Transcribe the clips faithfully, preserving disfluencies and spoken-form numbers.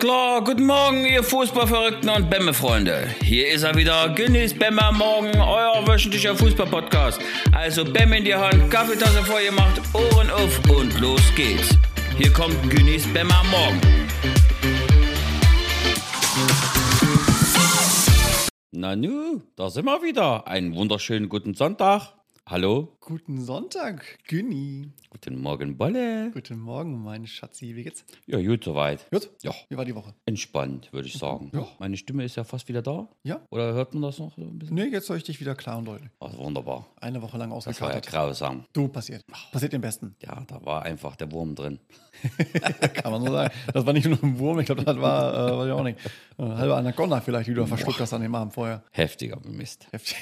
Klar, guten Morgen, ihr Fußballverrückten und Bämme-Freunde. Hier ist er wieder, Günnis Bämme am Morgen, euer wöchentlicher Fußball-Podcast. Also Bämme in die Hand, Kaffeetasse vorgemacht, Ohren auf und los geht's. Hier kommt Günnis Bämme am Morgen. Nanu, da sind wir wieder. Einen wunderschönen guten Sonntag. Hallo. Guten Sonntag, Günni. Guten Morgen, Bolle. Guten Morgen, mein Schatzi. Wie geht's? Ja, gut soweit. Gut? Ja. Wie war die Woche? Entspannt, würde ich sagen. Ja. Meine Stimme ist ja fast wieder da. Ja? Oder hört man das noch so ein bisschen? Nee, jetzt höre ich dich wieder klar und deutlich. Ach, wunderbar. Eine Woche lang Das war ja ausgekatert. grausam. Du, passiert. Passiert dem Besten. Ja, da war einfach der Wurm drin. Kann man so sagen. Das war nicht nur ein Wurm, ich glaube, das war, äh, weiß ich auch nicht, eine halbe Anaconda vielleicht, die du verschluckt hast an dem Abend vorher. Heftiger Mist. Heftig.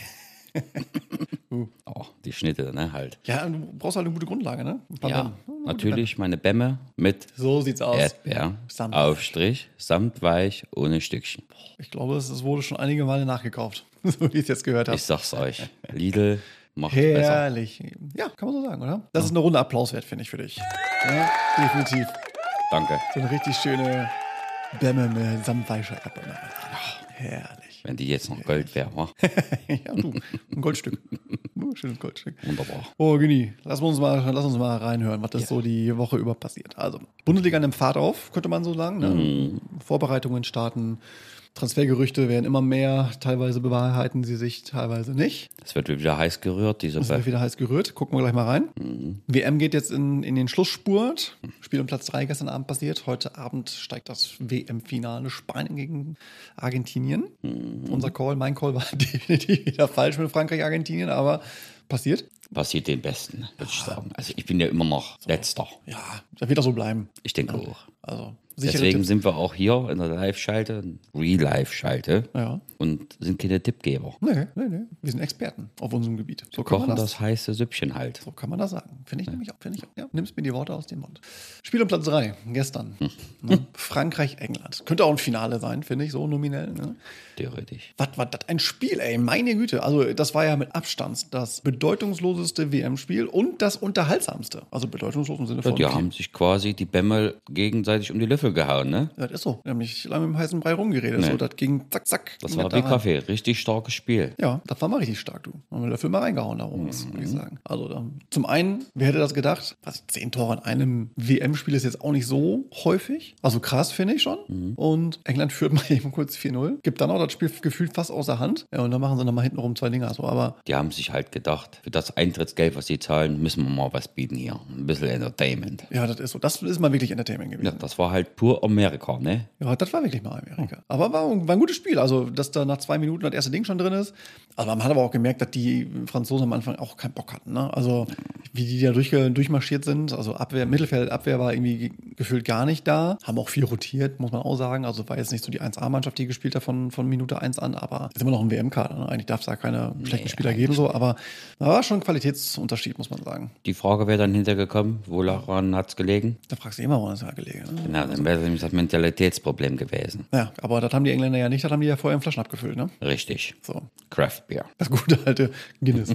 Oh, die Schnitte, ne, halt. Ja, du brauchst halt eine gute Grundlage, ne? Ein Ja, Bämme. natürlich meine Bämme mit So sieht's aus. Erdbeer, Samt. Aufstrich, samtweich, ohne Stückchen. Ich glaube, es es wurde schon einige Male nachgekauft, so wie ich es jetzt gehört habe. Ich sag's euch, Lidl macht's besser. Herrlich. Ja, kann man so sagen, oder? Das ist eine Runde Applaus wert, finde ich, für dich. Ja, definitiv. Danke. So eine richtig schöne Bämme mit samtweicher Erdbeere. Herrlich. Wenn die jetzt noch Gold wäre, wa? Ja, du, ein Goldstück. Ein schönes Goldstück. Wunderbar. Oh, Günni, lass uns mal, lass uns mal reinhören, was das so die Woche über passiert. Also, Bundesliga nimmt Fahrt auf, könnte man so sagen. Ne? Mhm. Vorbereitungen starten, Transfergerüchte werden immer mehr, teilweise bewahrheiten sie sich, teilweise nicht. Es wird wieder heiß gerührt, diese Das wird wieder heiß gerührt. Gucken wir gleich mal rein. Mhm. W M geht jetzt in, in den Schlussspurt. Spiel um Platz drei gestern Abend passiert. Heute Abend steigt das W M-Finale Spanien gegen Argentinien. Mhm. Unser Call, mein Call war definitiv wieder falsch mit Frankreich, Argentinien, aber passiert. Passiert den Besten, würde ich sagen. Also ich bin ja immer noch Letzter. Ja, das wird auch so bleiben. Ich denke auch. Also, sichere Deswegen Tipps. sind wir auch hier in der Live-Schalte, Real-Live-Schalte Ja. und sind keine Tippgeber. Nee, nee, nee. Wir sind Experten auf unserem Gebiet. So kann Kochen man das, das heiße Süppchen halt. so kann man das sagen. Finde ich nämlich auch. Finde ich auch. Ja, nimmst mir die Worte aus dem Mund. Spiel um Platz drei, gestern. Ne? Frankreich, England. Könnte auch ein Finale sein, finde ich, so nominell. Ne? Theoretisch. Was war das ein Spiel, ey? Meine Güte. Also, das war ja mit Abstand das bedeutungsloseste W M-Spiel und das unterhaltsamste. Also, bedeutungslos im Sinne Ja, von. die haben sich quasi die Bämme gegenseitig um die Löffel gehauen, ne? Das ist so. Die haben nicht lange mit dem heißen Brei rumgeredet. Nee. So, das ging zack, zack. Das ging war da wie rein. Kaffee. Richtig starkes Spiel. Ja, das war mal richtig stark, du. Haben wir dafür mal reingehauen da oben, Mhm. würde ich sagen. Also, da, zum einen, wer hätte das gedacht? Was, zehn Tore in einem W M-Spiel ist jetzt auch nicht so häufig. Also krass, finde ich schon. Mhm. Und England führt mal eben kurz vier null. Gibt dann auch das Spiel gefühlt fast außer Hand. Ja, und dann machen sie nochmal hintenrum zwei Dinger. So, aber Die haben sich halt gedacht, für das Eintrittsgeld, was sie zahlen, müssen wir mal was bieten hier. Ein bisschen Entertainment. ja, das ist so. Das ist mal wirklich Entertainment Ja, gewesen. das war halt pur Amerika, ne? Ja, das war wirklich mal Amerika. Aber war, war ein gutes Spiel. Also, dass da nach zwei Minuten das erste Ding schon drin ist. Also, man hat aber auch gemerkt, dass die Franzosen am Anfang auch keinen Bock hatten. Ne? Also, wie die da durch, durchmarschiert sind. Also, Abwehr, Mittelfeld, Abwehr war irgendwie gefühlt gar nicht da. Haben auch viel rotiert, muss man auch sagen. Also, war jetzt nicht so die eins A-Mannschaft, die gespielt hat von, von Minute eins an. Aber ist immer noch ein W M-Kader. Ne? Eigentlich darf es da keine schlechten Spieler geben. So. Aber da war schon ein Qualitätsunterschied, muss man sagen. Die Frage wäre dann hintergekommen, woran hat es gelegen? Da fragst du immer, woran es da gelegen ist. Ne? Genau, dann wäre nämlich das Mentalitätsproblem gewesen. Ja, aber das haben die Engländer ja nicht. Das haben die ja vorher in Flaschen abgefüllt. Ne? Richtig. So. Craft Beer. Das gute alte Guinness.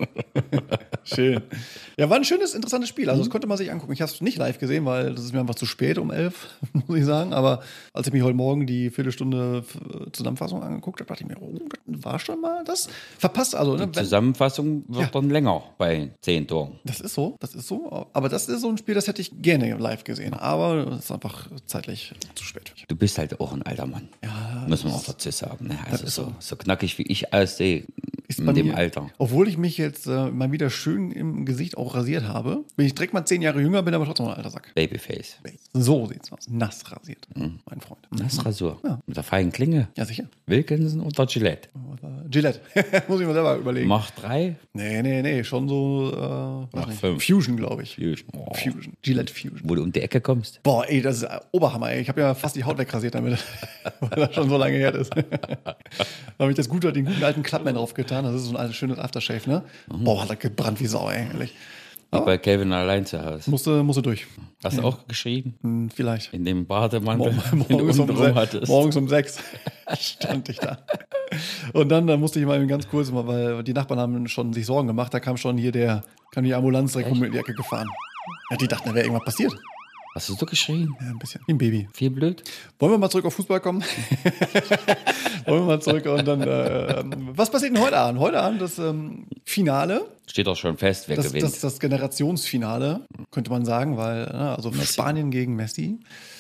Schön. Ja, war ein schönes, interessantes Spiel. Also, das konnte man sich angucken. Ich habe es nicht live gesehen, weil das ist mir einfach zu spät um elf, muss ich sagen. Aber als ich mir heute Morgen die Viertelstunde F- Zusammenfassung angeguckt habe, dachte ich mir, oh, das war schon mal das. Verpasst also. Ne? Die Wenn, Zusammenfassung wird Ja. dann länger bei zehn Toren. das ist so, das ist so. Aber das ist so ein Spiel, das hätte ich gerne live gesehen. Aber das ist einfach zeitlich zu spät. Du bist halt auch ein alter Mann. Ja, Muss man auch dazu sagen. Ne? Also ist so, so. so knackig wie ich aussehe Ist in bei dem mir- Alter. Obwohl ich mich jetzt äh, mal wieder schön im Gesicht auch rasiert habe, bin ich direkt mal zehn Jahre jünger, bin aber trotzdem noch ein alter Sack. Babyface. So sieht's aus. Nass rasiert, mein Freund. Das ist Rasur. Ja. Mit der feinen Klinge. Ja, sicher. Wilkinson oder Gillette. Gillette. Muss ich mal selber überlegen. Macht drei. Nee, nee, nee. Schon so äh, weiß Mach nicht. fünf. Fusion, glaube ich. Fusion. Oh. Fusion. Gillette Fusion. Wo du um die Ecke kommst. Boah, ey, das ist äh, Oberhammer, ey. Ich habe ja fast die Haut wegrasiert damit, weil das schon so lange her ist. Da habe ich das gute, den guten alten Klappmann drauf getan. Das ist so ein altes, schönes Aftershave, ne? Boah, hat das gebrannt wie Sau, ey, ehrlich. Wie bei Calvin allein zu Hause. Musste, musste durch. Hast du auch geschrieben? Hm, vielleicht. In dem Bademantel, Morgen, den du morgens, um untenrum se- hattest. morgens um sechs stand ich da. Und dann, dann musste ich mal ganz kurz, mal, weil die Nachbarn haben schon sich Sorgen gemacht, da kam schon hier der, kam die Ambulanz direkt um die Ecke gefahren. Ja, die dachten, da wäre irgendwas passiert. Hast du so geschrien? Ja, ein bisschen. Wie ein Baby. Viel blöd? Wollen wir mal zurück auf Fußball kommen? Wollen wir mal zurück und dann, äh, was passiert denn heute Abend? Heute Abend das ähm, Finale. Steht doch schon fest, wer das, gewinnt. Das, das Generationsfinale, könnte man sagen, weil, ne, also Messi. Spanien gegen Messi.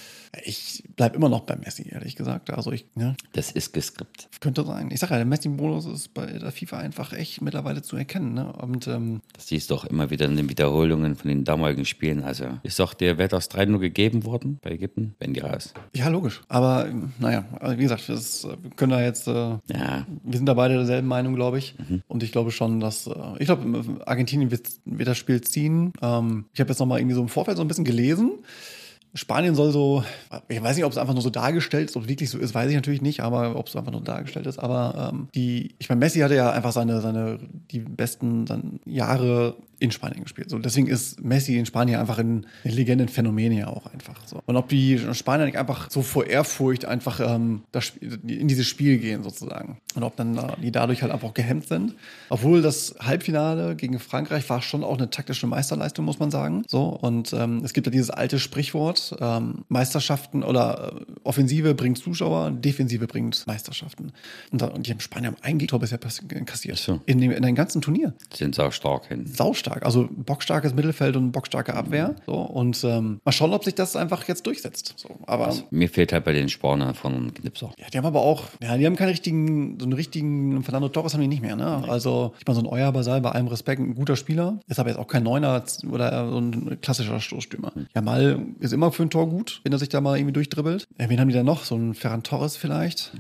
Ich bleibe immer noch bei Messi, ehrlich gesagt. Also ich, ne, Das ist geskriptet. könnte sein. Ich sage ja, der Messi-Bonus ist bei der FIFA einfach echt mittlerweile zu erkennen. Ne? Und ähm, Das siehst du doch immer wieder in den Wiederholungen von den damaligen Spielen. Also, ich sag dir, wäre das drei null gegeben worden bei Ägypten, wenn die raus. ja, logisch. Aber ähm, naja, also wie gesagt, das, äh, wir können da jetzt, äh, Ja, wir sind da beide derselben Meinung, glaube ich. Mhm. Und ich glaube schon, dass, äh, ich glaube, Argentinien wird, wird das Spiel ziehen. Ähm, ich habe jetzt nochmal irgendwie so im Vorfeld so ein bisschen gelesen. Spanien soll so, ich weiß nicht, ob es einfach nur so dargestellt ist, ob es wirklich so ist, weiß ich natürlich nicht, aber ob es einfach nur dargestellt ist. Aber ähm, die, ich meine, Messi hatte ja einfach seine, seine, die besten dann Jahre in Spanien gespielt. So, deswegen ist Messi in Spanien einfach ein, eine Legende, ein Phänomen ja auch einfach. So. Und ob die Spanier nicht einfach so vor Ehrfurcht einfach ähm, das, Spiel- in dieses Spiel gehen sozusagen. Und ob dann äh, die dadurch halt einfach gehemmt sind. Obwohl das Halbfinale gegen Frankreich war schon auch eine taktische Meisterleistung, muss man sagen. So, und ähm, es gibt ja dieses alte Sprichwort, ähm, Meisterschaften oder äh, Offensive bringt Zuschauer, Defensive bringt Meisterschaften. Und, da, und die haben Spanier haben ein Gegentor bisher pass- kassiert. Ach so. In dem, in dem ganzen Turnier. sind auch stark hin. Saustark. Also bockstarkes Mittelfeld und bockstarke Abwehr. So, und ähm, mal schauen, ob sich das einfach jetzt durchsetzt. So, aber Mir fehlt halt bei den Spaniern von einem Knipser. ja, die haben aber auch, ja, die haben keinen richtigen, so einen richtigen Fernando Torres haben die nicht mehr, ne? Also, ich meine, so ein Euer Basal, bei allem Respekt, ein guter Spieler, ist aber jetzt auch kein Neuner oder so ein klassischer Stoßstürmer. Jamal ist immer für ein Tor gut, wenn er sich da mal irgendwie durchdribbelt. Ja, wen haben die da noch? So ein Ferran Torres vielleicht?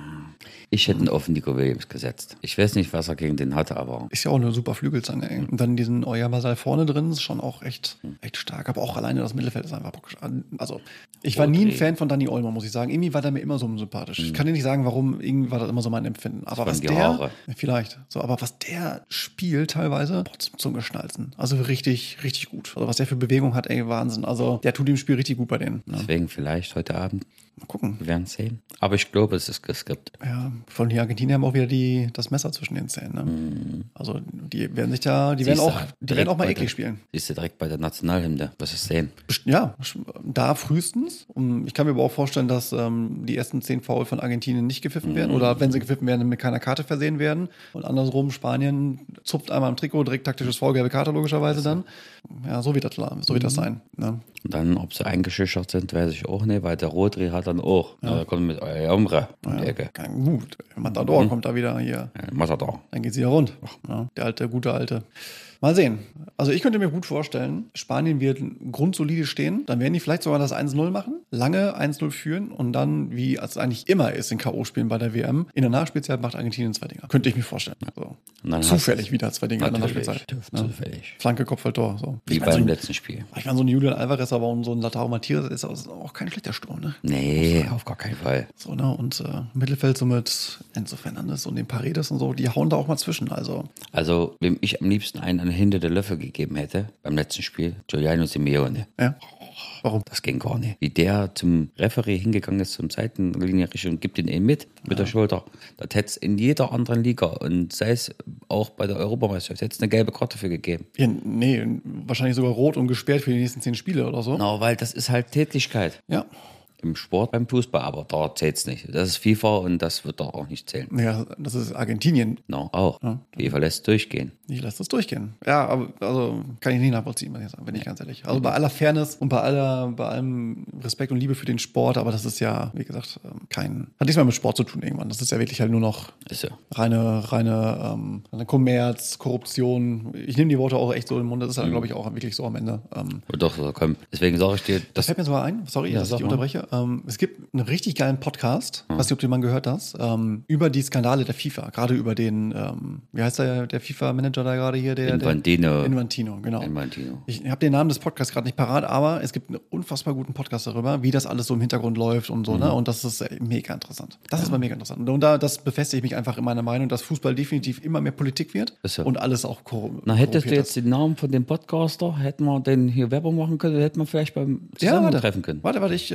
Ich hätte ihn auf Nico Williams gesetzt. Ich weiß nicht, was er gegen den hatte, aber Ist ja auch eine super Flügelzange, ey. Und dann diesen Euer Basal vorne drin, ist schon auch echt, echt stark. Aber auch alleine das Mittelfeld ist einfach bock. Also, ich war nie ein Okay. Fan von Dani Olmo, muss ich sagen. Irgendwie war der mir immer so sympathisch. Ich kann dir nicht sagen, warum, irgendwie war das immer so mein Empfinden. Aber waren was die der, Haare. vielleicht, so, aber was der spielt teilweise, boah, zum, zum Geschnalzen. Also richtig, richtig gut. Also was der für Bewegung hat, ey, Wahnsinn. Also der tut dem Spiel richtig gut bei denen. Ne? deswegen vielleicht heute Abend. Mal gucken. Wir werden sehen. Aber ich glaube, es ist geskriptet. Ja, von die Argentinier haben auch wieder die, das Messer zwischen den Zähnen. Ne? Also die werden sich da, die werden Siehst du, auch, die direkt werden auch mal bei eklig der- spielen. Siehst du direkt bei der Nationalhymne, was ist sehen? Ja, da frühestens. Um, Ich kann mir aber auch vorstellen, dass ähm, die ersten zehn Foul von Argentinien nicht gepfiffen werden oder wenn sie gepfiffen werden, mit keiner Karte versehen werden. Und andersrum, Spanien zupft einmal am Trikot, direkt taktisches Foul, gelbe Karte logischerweise dann. Ja, so wird das, so wird das sein. Ne? Und dann, ob sie eingeschüchtert sind, weiß ich auch nicht, weil der Rodri hat dann auch, ja. da kommt mit euer Umre um die Ecke. Ja, gut, Matador kommt da wieder hier. Ja, Matador. Dann geht's wieder rund. Ja, der alte, gute alte. Mal sehen. Also ich könnte mir gut vorstellen, Spanien wird grundsolide stehen. Dann werden die vielleicht sogar das eins null machen, lange eins null führen und dann, wie es eigentlich immer ist in K O-Spielen bei der W M, in der Nachspielzeit macht Argentinien zwei Dinger. Könnte ich mir vorstellen. So. Und dann Zufällig hast wieder zwei Dinger in der Natürlich, Nachspielzeit. ja. Zufällig. Flanke, Kopfballtor. So. Wie Ich meine, beim so, letzten Spiel. ich meine, so ein Julian Alvarez, aber und so ein Lautaro Martinez ist auch kein schlechter Sturm, ne? Nee, auf gar keinen Fall. So, ne? Und äh, Mittelfeld so mit Enzo Fernandes und den Paredes und so, die hauen da auch mal zwischen. Also, Also, wem ich am liebsten einen an hinter der Löffel gegeben hätte, beim letzten Spiel, Giuliano Simeone. ja. Warum? Das ging gar nicht. Wie der zum Referee hingegangen ist, zum Seitenlinie und gibt ihn eben mit, mit der Schulter. Das hätte es in jeder anderen Liga und sei es auch bei der Europameisterschaft, hätte es eine gelbe Karte für gegeben. Ja, nee, wahrscheinlich sogar rot und gesperrt für die nächsten zehn Spiele oder so. Genau, weil das ist halt Tätigkeit. Ja. Im Sport, beim Fußball, aber da zählt es nicht. Das ist FIFA und das wird doch auch nicht zählen. Ja, das ist Argentinien. No, auch. Ja. FIFA lässt durchgehen. Ich lasse das durchgehen. Ja, aber also kann ich nicht nachvollziehen, muss ich sagen, bin ich ganz ehrlich. Also bei aller Fairness und bei aller, bei allem Respekt und Liebe für den Sport, aber das ist ja, wie gesagt, ähm, kein, hat nichts mehr mit Sport zu tun irgendwann. Das ist ja wirklich halt nur noch Ist so. reine, reine, ähm, reine Kommerz, Korruption. Ich nehme die Worte auch echt so im Mund. Das ist halt, glaube ich, auch wirklich so am Ende. Ähm, Und doch, so, komm. Deswegen sage ich dir, Das das fällt mir sogar ein, sorry, Ja, dass ich sag dich mal. unterbreche. Ähm, es gibt einen richtig geilen Podcast, weiß nicht, ob du den mal gehört hast, ähm, über die Skandale der FIFA. Gerade über den, ähm, wie heißt der, der FIFA-Manager da gerade hier? Der, Infantino. Der, Infantino, genau. Infantino. Ich habe den Namen des Podcasts gerade nicht parat, aber es gibt einen unfassbar guten Podcast darüber, wie das alles so im Hintergrund läuft und so, Mhm. ne? Und das ist äh, mega interessant. Das ist mal mega interessant. Und da, das befestigt mich einfach in meiner Meinung, dass Fußball definitiv immer mehr Politik wird Ist so. und alles auch korrupt. Na, hättest du jetzt den Namen von dem Podcaster, hätten wir den hier Werbung machen können, hätten wir vielleicht beim Zusammentreffen können. Warte, warte, ich äh, können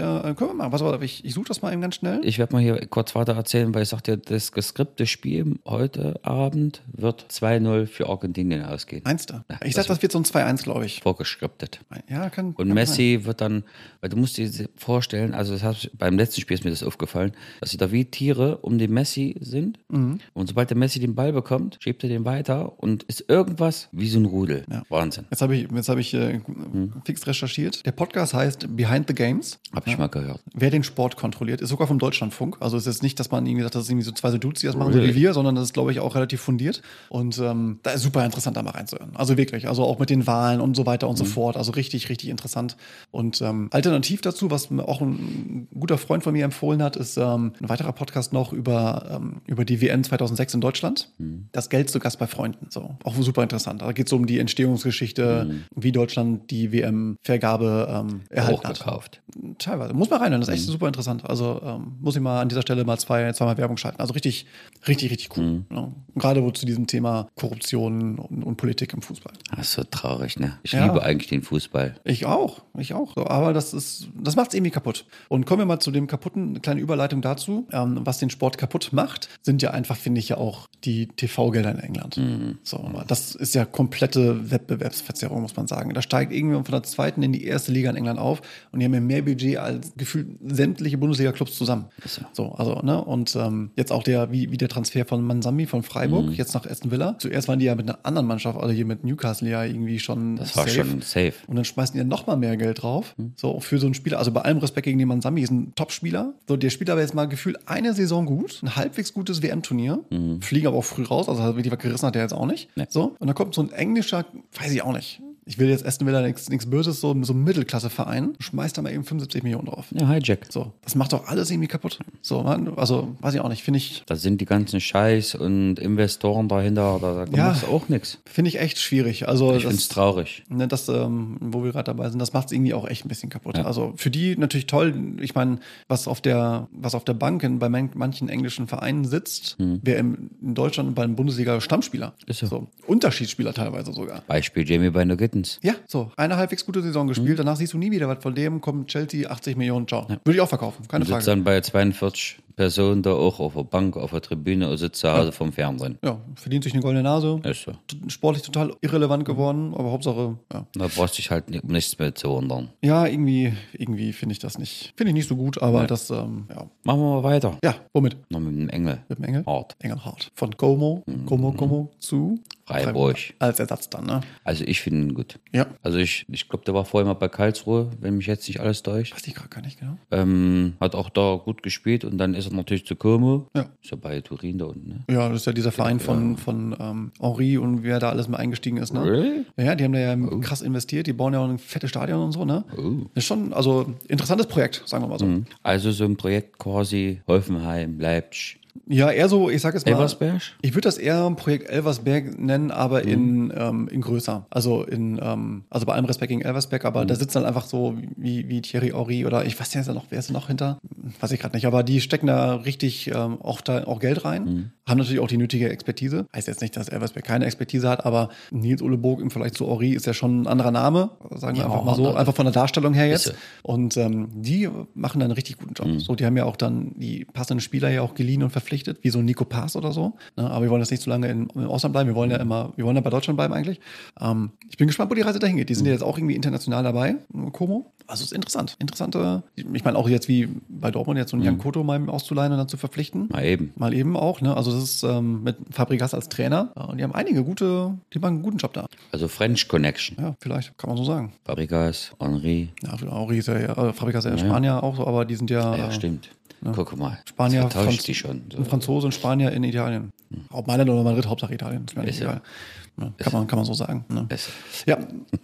können wir machen. Was war, ich, ich suche das mal eben ganz schnell. Ich werde mal hier kurz weiter erzählen, weil ich sagte, das geskripte Spiel heute Abend wird zwei null für Argentinien ausgehen. Meinst du? Ja, ich sag, das wird so ein zwei eins, glaube ich. Vorgeskriptet. Ja, kann. Und kann Messi sein. Wird dann, weil du musst dir vorstellen, also das hat, beim letzten Spiel ist mir das aufgefallen, dass sie da wie Tiere um den Messi sind. Mhm. Und sobald der Messi den Ball bekommt, schiebt er den weiter und ist irgendwas wie so ein Rudel. Ja. Wahnsinn. Jetzt habe ich, jetzt hab ich äh, hm. fix recherchiert. Der Podcast heißt Behind the Games. Habe ich ja. mal gehört. Wer den Sport kontrolliert, ist sogar vom Deutschlandfunk. Also es ist jetzt nicht, dass man irgendwie sagt, das ist irgendwie so zwei so Dudes, die das machen, really? So wie wir, sondern das ist, glaube ich, auch relativ fundiert. Und ähm, da ist super interessant, da mal reinzuhören. Also wirklich, also auch mit den Wahlen und so weiter und mhm. so fort. Also richtig, richtig interessant. Und ähm, alternativ dazu, was mir auch ein guter Freund von mir empfohlen hat, ist ähm, ein weiterer Podcast noch über, ähm, über die W M zweitausendsechs in Deutschland. Mhm. Das Geld zu Gast bei Freunden. So, auch super interessant. Da geht es um die Entstehungsgeschichte, mhm. wie Deutschland die W M-Vergabe ähm, erhalten hat. Gekauft. Teilweise. Muss man reinhören, das ist echt mhm. super interessant. Also ähm, muss ich mal an dieser Stelle mal zwei, zweimal Werbung schalten. Also richtig, richtig, richtig cool. Mhm. Ja. Gerade wo zu diesem Thema Korruption und, und Politik im Fußball. Das ist so traurig, ne? Ich ja. liebe eigentlich den Fußball. Ich auch, ich auch. So, aber das ist, das macht es irgendwie kaputt. Und kommen wir mal zu dem kaputten, eine kleine Überleitung dazu. Ähm, was den Sport kaputt macht, sind ja einfach, finde ich ja auch die T V-Gelder in England. Mhm. So, das ist ja komplette Wettbewerbsverzerrung, muss man sagen. Da steigt irgendwie von der zweiten in die erste Liga in England auf und die haben ja mehr Budget als gefühlt sämtliche Bundesliga-Clubs zusammen. Ja. So, also, ne? Und ähm, jetzt auch der, wie, wie der Transfer von Mansami von Freiburg, mhm. jetzt nach Aston Villa. Zuerst waren die ja mit einer anderen Mannschaft, also hier mit Newcastle ja irgendwie schon Das war safe. schon safe. Und dann schmeißen die ja nochmal mehr Geld drauf. Mhm. So, für so einen Spieler, also bei allem Respekt gegen den Mansami, ist ein Top-Spieler. So, der spielt aber jetzt mal gefühlt eine Saison gut, ein halbwegs gutes W M-Turnier, mhm. fliegen aber auch früh raus, also wirklich was gerissen hat der jetzt auch nicht. Nee. So, und dann kommt so ein englischer, weiß ich auch nicht. Ich will jetzt Aston Villa nichts Böses, so, so ein Mittelklasse-Verein, schmeißt da mal eben fünfundsiebzig Millionen drauf. Ja, Hijack. So, das macht doch alles irgendwie kaputt. So, also, weiß ich auch nicht, finde ich. Da sind die ganzen Scheiß und Investoren dahinter, da, da ja, macht auch nichts. Finde ich echt schwierig. Also, ich finde es traurig. Ne, das, ähm, wo wir gerade dabei sind, das macht es irgendwie auch echt ein bisschen kaputt. Ja. Also, für die natürlich toll. Ich meine, was auf der, was auf der Bank in, bei manchen englischen Vereinen sitzt, hm. wäre in Deutschland bei einem Bundesliga Stammspieler. Ist so. so. Unterschiedsspieler teilweise sogar. Beispiel Jamie Bino Gittens. Ja, so. Eine halbwegs gute Saison gespielt. Mhm. Danach siehst du nie wieder was von dem. Kommt Chelsea, achtzig Millionen, ciao. Ja. Würde ich auch verkaufen, keine Frage. Sitzt dann bei zweiundvierzig Personen da auch auf der Bank, auf der Tribüne und sitzt zu Hause ja. vom Fernsehen. Ja, verdient sich eine goldene Nase. Ist so. Sportlich total irrelevant geworden, aber Hauptsache, ja. Da brauchst du dich halt nicht, um nichts mehr zu wundern. Ja, irgendwie, irgendwie finde ich das nicht. Finde ich nicht so gut, aber ja. das, ähm, ja. Machen wir mal weiter. Ja, womit? Noch mit dem Engel. Mit dem Engel? Hart. Engel Hart. Von Como, mhm. Como, Como zu Freiburg. Als Ersatz dann, ne? Also ich finde ihn gut. Ja. Also ich, ich glaube, der war vorher mal bei Karlsruhe, wenn mich jetzt nicht alles täuscht. Weiß ich gerade gar nicht, genau. Ähm, hat auch da gut gespielt und dann ist er natürlich zu Como. Ja. Ist ja bei Turin da unten, ne? Ja, das ist ja dieser Verein von, ja. von ähm, Henri und wer da alles mal eingestiegen ist, ne? Really? Ja, die haben da ja oh. krass investiert. Die bauen ja auch ein fettes Stadion und so, ne? Oh. Das ist schon, also interessantes Projekt, sagen wir mal so. Mhm. Also so ein Projekt quasi Hoffenheim, Leipzig. Ja, eher so, ich sag jetzt mal. Elversberg? Ich würde das eher ein Projekt Elversberg nennen, aber mhm. in, ähm, in größer. Also in, ähm, also bei allem Respekt gegen Elversberg, aber mhm. da sitzen dann einfach so wie, wie Thierry Henry oder ich weiß ja noch, wer ist da noch hinter? Weiß ich gerade nicht, aber die stecken da richtig ähm, auch, da, auch Geld rein, mhm. haben natürlich auch die nötige Expertise. Heißt jetzt nicht, dass Elversberg keine Expertise hat, aber Nils Ole Burg im Vergleich zu Henry ist ja schon ein anderer Name, sagen wir ja, einfach mal so, einfach von der Darstellung her jetzt. Und ähm, die machen dann einen richtig guten Job. Mhm. So, die haben ja auch dann die passenden Spieler ja auch geliehen und verpflichtet, wie so ein Nico Paas oder so. Ne? Aber wir wollen jetzt nicht so lange in, im Ausland bleiben. Wir wollen ja immer, wir wollen ja bei Deutschland bleiben eigentlich. Ähm, ich bin gespannt, wo die Reise dahin geht. Die sind ja jetzt auch irgendwie international dabei, Como. Also ist interessant. Interessante, ich meine auch jetzt wie bei Dortmund jetzt so einen mhm. Jan Koto mal auszuleihen und dann zu verpflichten. Mal eben. Mal eben auch. Ne? Also das ist ähm, mit Fabregas als Trainer. Und die haben einige gute, die machen einen guten Job da. Also French Connection. Ja, vielleicht, kann man so sagen. Fabregas, Henry. Ja, Henry ist ja, äh, Fabregas ist ja, ja Spanier auch so, aber die sind ja... Ja, stimmt. Ne? Guck mal. Spanier, Franz- die schon. So. Franzose und Spanier in Italien. Hm. Ob Mailand oder Madrid, Hauptsache Italien. Ist mir nicht egal. Ne? Kann, man, kann man so sagen. Ne? Ja.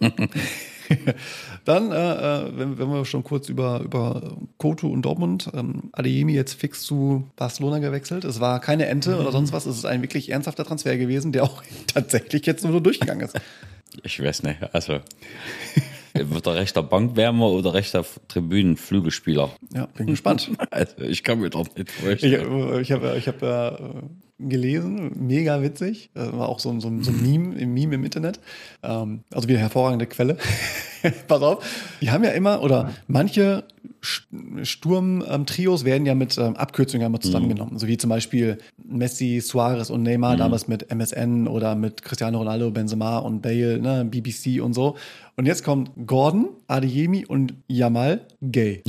Dann, äh, wenn, wenn wir schon kurz über, über Koto und Dortmund, ähm, Adeyemi jetzt fix zu Barcelona gewechselt. Es war keine Ente mhm. oder sonst was. Es ist ein wirklich ernsthafter Transfer gewesen, der auch tatsächlich jetzt nur so durchgegangen ist. Ich weiß nicht. Also... Wird er rechter Bankwärmer oder rechter Tribünenflügelspieler? Ja, bin gespannt. Also ich kann mir doch nicht vorstellen. Ich, ich habe ich hab, äh, gelesen, mega witzig. War auch so, so, so ein Meme, ein Meme im Internet. Ähm, also wieder hervorragende Quelle. Pass auf, die haben ja immer, oder manche Sturm-Trios werden ja mit ähm, Abkürzungen immer zusammengenommen. Mhm. So wie zum Beispiel Messi, Suarez und Neymar, mhm. damals mit M S N oder mit Cristiano Ronaldo, Benzema und Bale, ne, B B C und so. Und jetzt kommt Gordon, Adeyemi und Jamal Gay.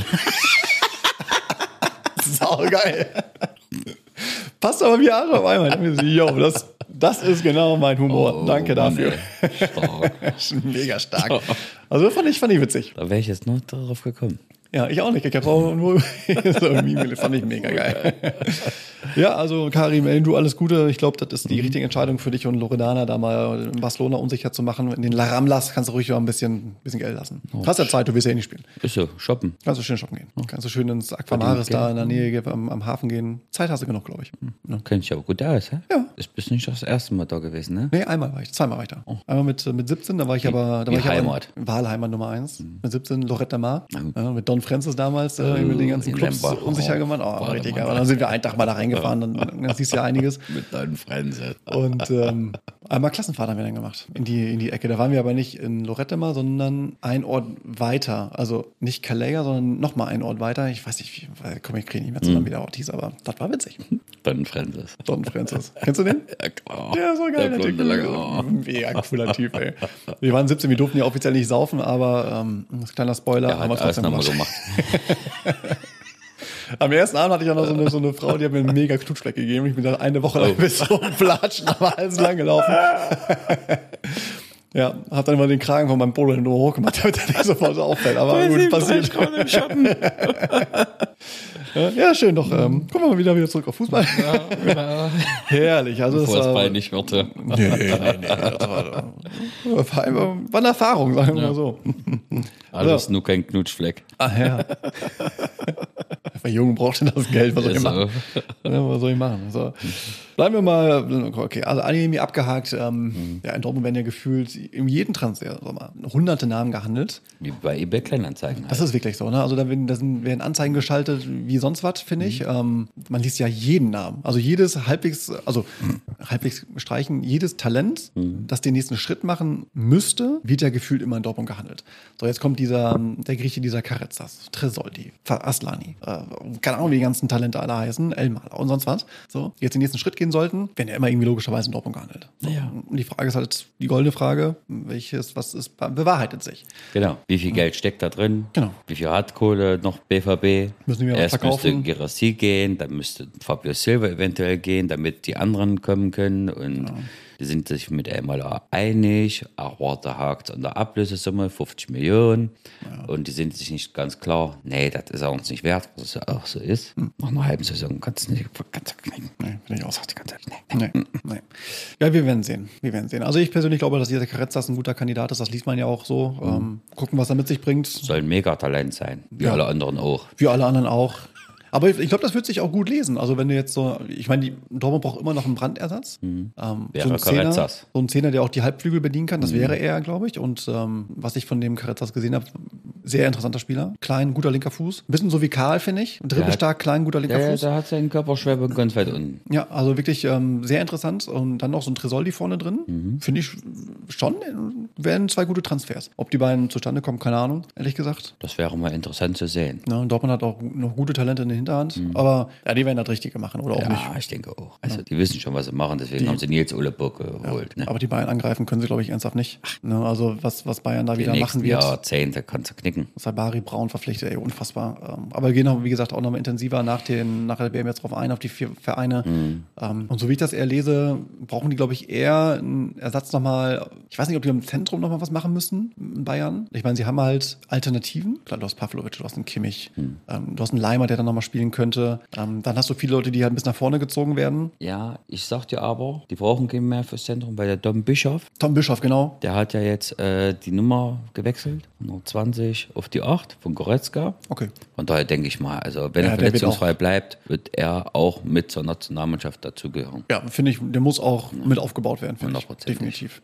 Saugeil. Passt aber wie Arsch auf einmal. Jo, das, das ist genau mein Humor. Oh, Danke Mann, dafür. Mega stark. Also fand ich, fand ich witzig. Da wäre ich jetzt noch darauf gekommen. Ja, ich auch nicht. Ich hab's auch nur so irgendwie, fand ich mega geil. Ja, also Karim, ey, du alles Gute. Ich glaube, das ist die mhm. richtige Entscheidung für dich und Loredana, da mal in Barcelona unsicher zu machen. In den La Ramblas kannst du ruhig auch ein bisschen, bisschen Geld lassen. Oh, hast ja Zeit, du wirst ja eh nicht spielen. Ist so, shoppen. Kannst du schön shoppen gehen. Oh. Kannst du schön ins Aquamaris da in der Nähe am, am Hafen gehen. Zeit hast du genug, glaube ich. Mhm. Ja. Kennt dich aber gut aus, hä? Ja. Ist bist nicht das erste Mal da gewesen, ne? Nee, einmal war ich, zweimal war ich da. Oh. Einmal mit, mit siebzehn, da war ich aber... Da war ich Heimat. Aber Wahlheimat Nummer eins. Mhm. Mit siebzehn, Lorette Mar. Mhm. Ja, mit Don Francis damals. Oh, mit den ganzen Clubs Lembach. unsicher gemacht. Oh, oh richtig. Aber dann sind wir einen Tag mal da reingefahren, dann, dann siehst du ja einiges. Mit deinen Freunden. Und ähm, einmal Klassenfahrt haben wir dann gemacht, in die, in die Ecke. Da waren wir aber nicht in Lorette Mar, sondern ein Ort weiter. Also nicht Calais, sondern nochmal ein Ort weiter. Ich weiß nicht, wie, komm, ich kriege nicht mehr zusammen, mm. wie der Ort hieß, aber das war witzig. Don Francis. Don Francis. Kennst du den? Ja, klar. Ja, so geil. Der der Mega cooler Typ, ey. Wir waren siebzehn, wir durften ja offiziell nicht saufen, aber ähm, ein kleiner Spoiler, ja, haben wir trotzdem gemacht. gemacht. Am ersten Abend hatte ich auch noch so eine, so eine Frau, die hat mir einen mega Knutschfleck gegeben. Ich bin dann eine Woche lang oh. bis zum Platschen, aber alles lang gelaufen. Ja, hab dann mal den Kragen von meinem Polo nur hochgemacht, damit er nicht sofort so auffällt. Aber gut, passiert. Im Schatten. Ja, schön, doch. Ähm, kommen wir mal wieder, wieder zurück auf Fußball. Ja, genau. Herrlich. Also Bevor das es war, peinlich wird. Nee, nee, nee. Das war, war, war eine Erfahrung, sagen wir ja. mal so. Alles also, nur kein Knutschfleck. Ach ja. Der Junge brauchte das Geld, was soll ich machen? Ja, was soll ich machen? So. Bleiben wir mal, okay, also Adeyemi abgehakt. Ähm, mhm. Ja, in Dortmund werden ja gefühlt in jedem Transfer sag mal, hunderte Namen gehandelt. Wie bei eBay Kleinanzeigen. Das halt. Ist wirklich so, ne? Also da werden, da werden Anzeigen geschaltet wie sonst was, finde ich. Mhm. Ähm, man liest ja jeden Namen. Also jedes halbwegs, also mhm. halbwegs streichen, jedes Talent, mhm. das den nächsten Schritt machen müsste, wird ja gefühlt immer in Dortmund gehandelt. So, jetzt kommt dieser, der Grieche, dieser Karetzas, Tresoldi, Aslani, äh, keine Ahnung, wie die ganzen Talente alle heißen, Elmaler und sonst was. So, jetzt den nächsten Schritt gehen sollten, werden ja immer irgendwie logischerweise in Dortmund gehandelt. So. Ja. Und die Frage ist halt die goldene Frage, welches, was ist, bewahrheitet sich? Genau. Wie viel Geld steckt da drin? Genau. Wie viel hat Kohle noch B V B? Müssen wir Erst verkaufen. müsste Girassi gehen, dann müsste Fabio Silva eventuell gehen, damit die anderen kommen können und ja. Die sind sich mit Elmaler einig, auch da hakt es an der Ablösesumme, fünfzig Millionen. Ja. Und die sind sich nicht ganz klar, nee, das ist auch uns nicht wert, was es ja auch so ist. Hm. Nach einer halben Saison kannst du nicht kannst du knicken. Nee, bin ich auch sagt, nee, nee. Nee, nee. Ja, wir werden sehen. Wir werden sehen. Also ich persönlich glaube, dass dieser Karetzas ein guter Kandidat ist, das liest man ja auch so. Mhm. Ähm, gucken, was er mit sich bringt. Soll ein Megatalent sein, wie ja. alle anderen auch. Wie alle anderen auch. Aber ich glaube, das wird sich auch gut lesen. Also wenn du jetzt so, ich meine, die Dortmund braucht immer noch einen Brandersatz. Mhm. Ähm, wäre so, ein Zehner, so ein Zehner, der auch die Halbflügel bedienen kann. Das mhm. wäre er, glaube ich. Und ähm, was ich von dem Karetzas gesehen habe, sehr interessanter Spieler. Klein, guter linker Fuß. Ein bisschen so wie Karl, finde ich. Dribbelstark, klein, guter linker der, Fuß. Der hat seinen Körperschwerpunkt ganz weit unten. Ja, also wirklich ähm, sehr interessant. Und dann noch so ein Tresoldi vorne drin. Mhm. Finde ich schon, wären zwei gute Transfers. Ob die beiden zustande kommen, keine Ahnung, ehrlich gesagt. Das wäre mal interessant zu sehen. Ja, und Dortmund hat auch noch gute Talente in der Hinterhand. Mhm. Aber ja, die werden das Richtige machen, oder auch ja, nicht? Ja, ich denke auch. Also ja. Die wissen schon, was sie machen, deswegen die, haben sie Nils Ole Bock geholt. Ja, ne? Aber die Bayern angreifen können sie, glaube ich, ernsthaft nicht. Ne, also was, was Bayern da die wieder machen wird. Jahrzehnte kannst du knicken. Sabari, Braun verpflichtet, ey, unfassbar. Aber wir gehen auch, wie gesagt, auch noch mal intensiver nach, den, nach der W M jetzt drauf ein, auf die vier Vereine. Mhm. Und so wie ich das eher lese, brauchen die, glaube ich, eher einen Ersatz nochmal. Ich weiß nicht, ob die im Zentrum nochmal was machen müssen in Bayern. Ich meine, sie haben halt Alternativen. Klar, du hast Pavlovic, du hast einen Kimmich, mhm. ähm, du hast einen Leimer, der dann nochmal spielen könnte. Ähm, dann hast du viele Leute, die halt bis nach vorne gezogen werden. Ja, ich sag dir aber, die brauchen keinen mehr fürs Zentrum, weil der Tom Bischoff. Tom Bischoff, genau. Der hat ja jetzt äh, die Nummer gewechselt, von zwanzig auf die acht von Goretzka. Okay. Von daher denke ich mal, also wenn ja, er verletzungsfrei bleibt, wird er auch mit zur Nationalmannschaft dazugehören. Ja, finde ich, der muss auch ja. mit aufgebaut werden, finde ich. Definitiv. Auch also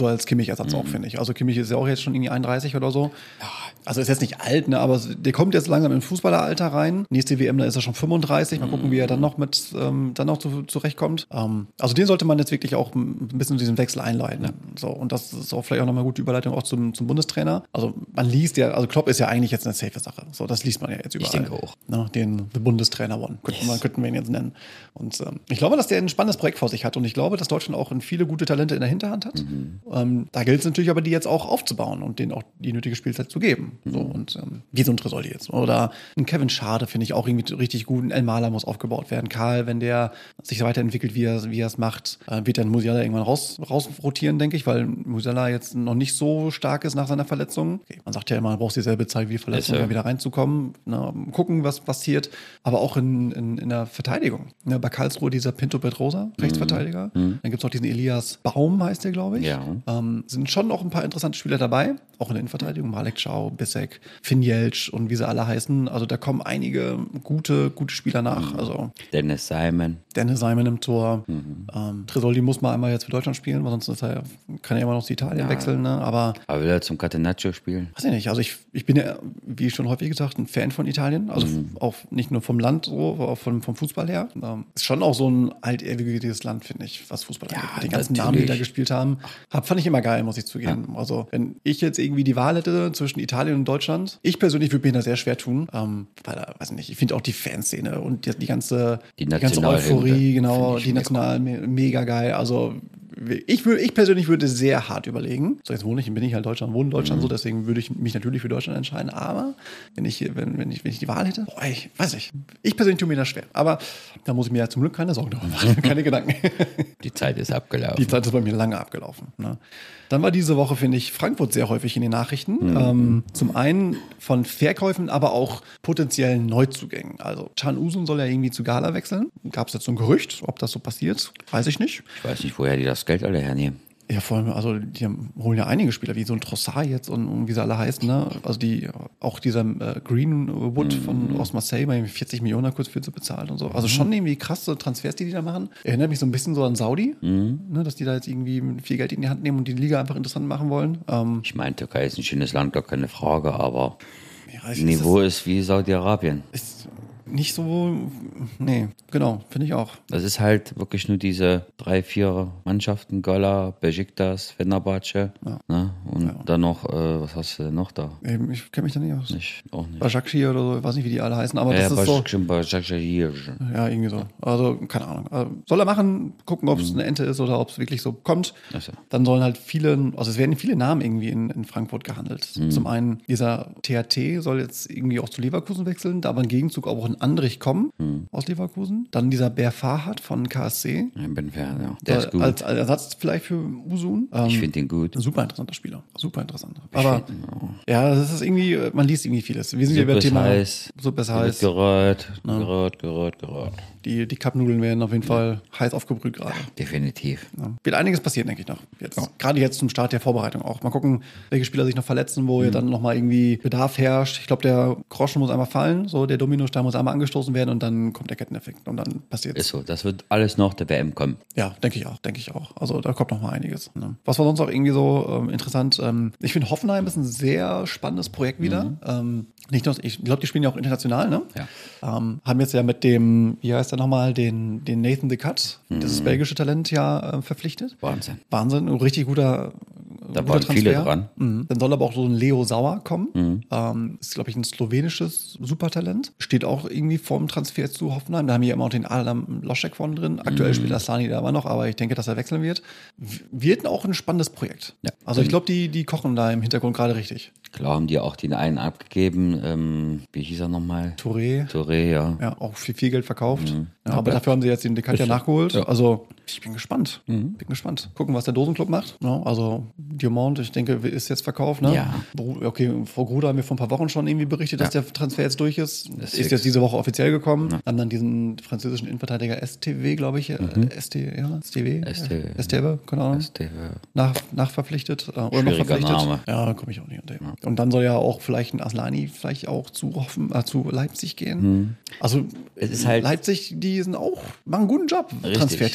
als Kimmich-Ersatz auch, finde ich. Also Kimmich ist ja auch jetzt schon irgendwie einunddreißig oder so. Also ist jetzt nicht alt, ne, aber der kommt jetzt langsam im Fußballeralter rein. Nächste W M, da ist er schon fünfunddreißig. Mal gucken, wie er dann noch mit ähm, dann noch zu, zurechtkommt. Ähm, also den sollte man jetzt wirklich auch ein bisschen in diesen Wechsel einleiten. Ja. So, und das ist auch vielleicht auch nochmal eine gute Überleitung auch zum, zum Bundestrainer. Also man liest ja, also Klopp ist ja eigentlich jetzt eine safe Sache. So, das liest man ja jetzt überall. Ich denke auch. Ne, den The Bundestrainer One, könnten, yes. wir, könnten wir ihn jetzt nennen. Und ähm, ich glaube, dass der ein spannendes Projekt vor sich hat. Und ich glaube, dass Deutschland auch viele gute Talente in der Hinterhand hat. Mhm. Ähm, da gilt es natürlich aber, die jetzt auch aufzubauen und denen auch die nötige Spielzeit zu geben. Mhm. So, und ähm, wie so ein Tresoldi jetzt. Oder ein Kevin Schade finde ich auch irgendwie richtig gut. Ein Elmaler muss aufgebaut werden. Karl, wenn der sich weiterentwickelt, wie er, wie er es macht, äh, wird dann Musiala irgendwann raus, raus rotieren, denke ich, weil Musiala jetzt noch nicht so stark ist nach seiner Verletzung. Okay, man sagt ja immer, man braucht dieselbe Zeit wie die Verletzung, um wieder reinzukommen. Na, gucken, was passiert. Aber auch in, in, in der Verteidigung. Ja, bei Karlsruhe dieser Pinto Petrosa, Rechtsverteidiger. Mhm. Dann gibt es auch diesen Elias Baum, heißt der, glaube ich. Ja. Ähm, sind schon noch ein paar interessante Spieler dabei. Auch in der Innenverteidigung. Malek Schau, Bissek, Finn Jeltsch und wie sie alle heißen. Also da kommen einige gute, gute Spieler nach. Mhm. Also Dennis Simon. Dennis Simon im Tor. Mhm. Ähm, Tresoldi muss mal einmal jetzt für Deutschland spielen, weil sonst ist er, kann er immer noch zu Italien ja. wechseln. Ne? Aber, Aber will er zum Catenaccio spielen? Weiß ich nicht. Also ich, ich bin ja, wie schon häufig gesagt, ein Fan von Italien. Also mhm. auch nicht nur vom Land, so, auch vom, vom Fußball her. Ähm, ist schon auch so ein altehrwürdiges Land, finde ich, was Fußball ja, angeht. Die ganzen Namen, die da gespielt haben, hab, fand ich immer geil, muss ich zugeben. Ja. Also wenn ich jetzt irgendwie die Wahl hätte zwischen Italien und Deutschland, ich persönlich würde mir da sehr schwer tun, ähm, weil, weiß nicht, ich finde auch die Fanszene und die, die ganze, die, die ganze Euphorie, genau, die national cool. mega geil. Also Ich, würde, ich persönlich würde sehr hart überlegen. So, jetzt wohne ich, bin ich halt Deutschland, wohne in Deutschland, mhm. so, deswegen würde ich mich natürlich für Deutschland entscheiden. Aber wenn ich, wenn, wenn ich, wenn ich die Wahl hätte, boah, ich weiß nicht. Ich persönlich tue mir das schwer. Aber da muss ich mir ja zum Glück keine Sorgen darüber machen, keine Gedanken. Die Zeit ist abgelaufen. Die Zeit ist bei mir lange abgelaufen. Ne? Dann war diese Woche, finde ich, Frankfurt sehr häufig in den Nachrichten. Mhm. Ähm, zum einen von Verkäufen, aber auch potenziellen Neuzugängen. Also Can Uzun soll ja irgendwie zu Gala wechseln. Gab es jetzt so ein Gerücht, ob das so passiert, weiß ich nicht. Ich weiß nicht, woher die das Geld alle hernehmen. Ja, vor allem, also die haben, holen ja einige Spieler, wie so ein Trossard jetzt und, und wie sie alle heißen, ne? Also die, auch dieser äh, Greenwood mhm. von aus Marseille, bei vierzig Millionen kurz für zu bezahlt und so. Also schon irgendwie krasse Transfers, die die da machen. Erinnert mich so ein bisschen so an Saudi, mhm. ne? Dass die da jetzt irgendwie viel Geld in die Hand nehmen und die Liga einfach interessant machen wollen. Ähm, ich meine, Türkei ist ein schönes Land, gar keine Frage, aber ja, ich, Niveau ist, ist wie Saudi-Arabien. Ist nicht so, nee, genau, finde ich auch. Das ist halt wirklich nur diese drei, vier Mannschaften, Gala, Besiktas, Fenerbahce, ja. ne? Und ja. dann noch, äh, was hast du denn noch da? Eben, ich kenne mich da nicht aus. Nicht, auch nicht. Başakşehir oder so, ich weiß nicht, wie die alle heißen, aber ja, das ja, ist Başak, so. Başakşehir. Ja, irgendwie so. Also, keine Ahnung. Also, soll er machen, gucken, ob es mhm. eine Ente ist oder ob es wirklich so kommt. Also. Dann sollen halt viele, also es werden viele Namen irgendwie in, in Frankfurt gehandelt. Mhm. Zum einen, dieser T H T soll jetzt irgendwie auch zu Leverkusen wechseln, da aber im Gegenzug auch ein Andrich kommen. Mhm. aus Leverkusen. Dann dieser Ber Farhat von K S C. Ja, Ben Farhat, ja. Der ist gut. Als, als Ersatz vielleicht für Uzun. Ähm, ich finde ihn gut. Super interessanter Spieler. Super interessant. Aber ja, das ist irgendwie, man liest irgendwie vieles. Wir sind hier über Thema. Heiß. Super heiß. Gerät, gerät, gerät, gerät. Die, die Cup-Nudeln werden auf jeden Fall heiß aufgebrüht gerade. Definitiv. Ja. Wird einiges passieren, denke ich noch. Jetzt. Ja. Gerade jetzt zum Start der Vorbereitung auch. Mal gucken, welche Spieler sich noch verletzen, wo mhm. ja dann nochmal irgendwie Bedarf herrscht. Ich glaube, der Groschen muss einmal fallen, so der Dominostein muss einmal angestoßen werden und dann kommt der Ketteneffekt und dann passiert es. Ist so, das wird alles noch der W M kommen. Ja, denke ich auch, denke ich auch. Also da kommt noch mal einiges. Ne? Was war sonst auch irgendwie so ähm, interessant? Ähm, ich finde, Hoffenheim ist ein sehr spannendes Projekt wieder. Mhm. Ähm, nicht nur, ich glaube, die spielen ja auch international, ne? Ja. Ähm, haben jetzt ja mit dem, wie heißt der nochmal, den, den Nathan Descartes, mhm. das belgische Talent ja äh, verpflichtet. Wahnsinn. Wahnsinn, ein richtig guter Da waren viele dran. Mhm. Dann soll aber auch so ein Leo Sauer kommen. Mhm. Ähm, ist, glaube ich, ein slowenisches Supertalent. Steht auch irgendwie vorm Transfer zu Hoffenheim. Da haben wir ja immer auch den Adam Loschek vorne drin. Aktuell mhm. spielt Aslani da immer noch, aber ich denke, dass er wechseln wird. Wird auch ein spannendes Projekt. Ja. Also ich glaube, die, die kochen da im Hintergrund gerade richtig. Klar haben die auch den einen abgegeben. Ähm, wie hieß er nochmal? Touré. Touré, ja. Ja, auch für viel Geld verkauft. Mhm. Ja, aber okay. dafür haben sie jetzt den Descartes ja nachgeholt. Ja. Also ich bin gespannt. Mhm. Bin gespannt. Gucken, was der Dosenclub macht. Ja, also Diamant, ich denke, ist jetzt verkauft. Ne? Ja. Okay, Frau Gruder haben wir vor ein paar Wochen schon irgendwie berichtet, dass ja. der Transfer jetzt durch ist. Das ist jetzt diese Woche offiziell gekommen. Ja. Haben dann diesen französischen Innenverteidiger S T W, glaube ich. Mhm. S T, ja, S T W? S T W. S T W, keine Ahnung. S T W. Nach, nachverpflichtet. Äh, oder noch verpflichtet. Name. Ja, da komme ich auch nicht unter. Ja. Und dann soll ja auch vielleicht ein Aslani vielleicht auch zu, Hoffen, äh, zu Leipzig gehen. Mhm. Also es ist halt Leipzig, die sind auch, machen einen guten Job, richtig. transfertechnisch.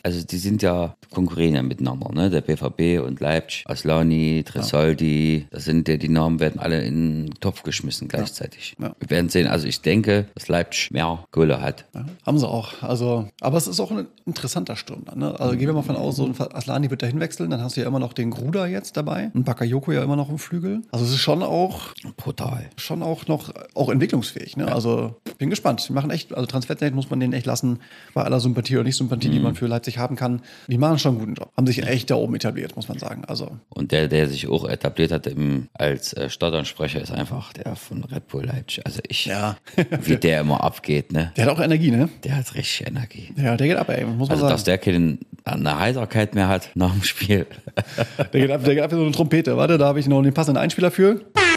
Also die sind ja konkurrieren ja miteinander, ne? Der B V B und Leipzig, Aslani, Tresoldi, das sind ja, die Namen werden alle in den Topf geschmissen gleichzeitig. Ja. Ja. Wir werden sehen, also ich denke, dass Leipzig mehr Kohle hat. Ja, haben sie auch. Also, aber es ist auch ein interessanter Sturm dann. Ne? Also gehen wir mal von aus, so ein Aslani wird dahin wechseln, dann hast du ja immer noch den Gruder jetzt dabei und Bakayoko ja immer noch im Flügel. Also es ist schon auch Brutal. schon auch noch auch entwicklungsfähig. Ne? Ja. Also bin gespannt. Die machen echt, also Transferzeit muss man denen echt lassen, bei aller Sympathie oder nicht Sympathie, mhm. die man für Leipzig haben kann. Die machen schon einen guten Job. Haben sich ja. echt da oben etabliert, muss man sagen. Also und der, der sich auch etabliert hat im, als äh, Stadionsprecher, ist einfach der von Red Bull Leipzig. Also ich, ja. wie der immer abgeht, ne? Der hat auch Energie, ne? Der hat richtig Energie. Ja, der geht ab, ey, muss man also, sagen. Dass der keine eine Heiterkeit mehr hat nach dem Spiel. Der geht ab, der geht ab wie so eine Trompete. Warte, da habe ich noch den passenden Einspieler für.